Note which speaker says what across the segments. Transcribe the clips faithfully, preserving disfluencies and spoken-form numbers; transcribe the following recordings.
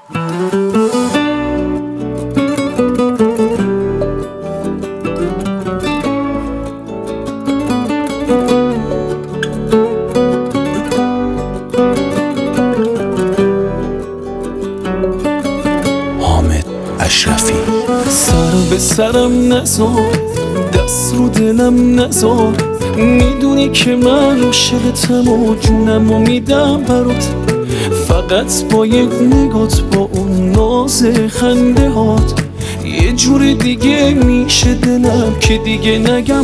Speaker 1: سر به سرم نزار، دست رو دلم نزار، میدونی که من عاشقتم و جونم رو میدم برات. فقط با یک نگات، با اون ناز خنده هات، یه جور دیگه میشه دلم که دیگه نگم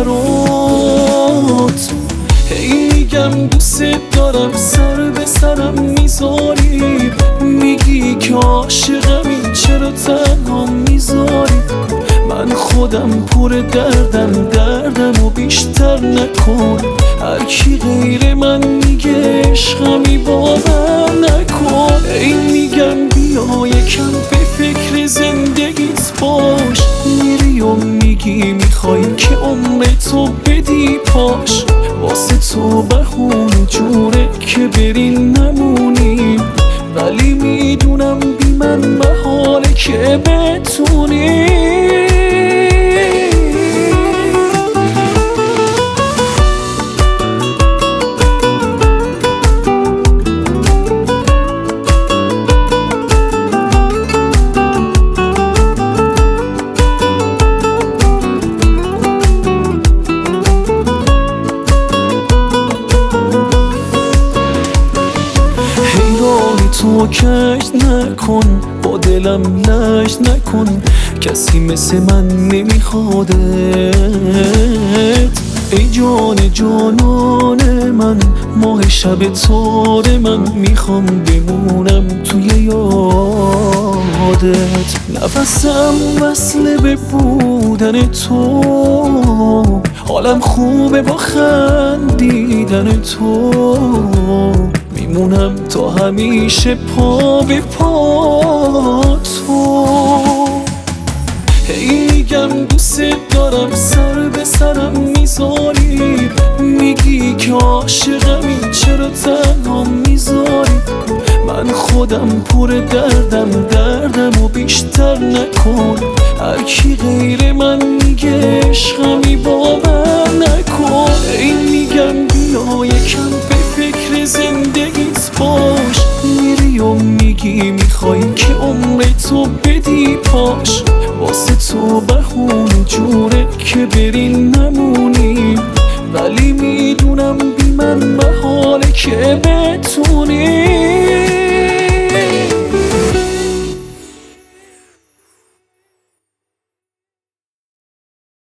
Speaker 1: برات. هی میگم دوست دارم، سر به سرم میذاری، میگی که عاشقمی، چرا تنها میذاری؟ من خودم پر دردم، دردم و بیشتر نکن. هرکی غیر من میگه عشقمی، باور نکن. ای میگم بیا یکم به فکر زندگیت باش، میری و میگی میخوای که عمر تو بدی پاش. واسه تو بهونه جوره که برین نمونیم، ولی میدونم بی من محاله که بتونی. تو کج نکن، با دلم لج نکن، کسی مثل من نمیخوادت. ای جان جانان من، ماه شب تار من، میخوام بمونم توی یادت. نفسم وصله به بودن تو، حالم خوبه با خندیدن تو، میمونم تا همیشه پا به پا تو. هی میگم دوست دارم، سر به سرم میذاری، میگی که عاشقمی، چرا تنها میذاری؟ من خودم پر دردم، دردم و بیشتر نکن. هرکی غیر من میگه عشقمی، باور نکن. ای میگم بیا یکم به فکر زندگیت باش،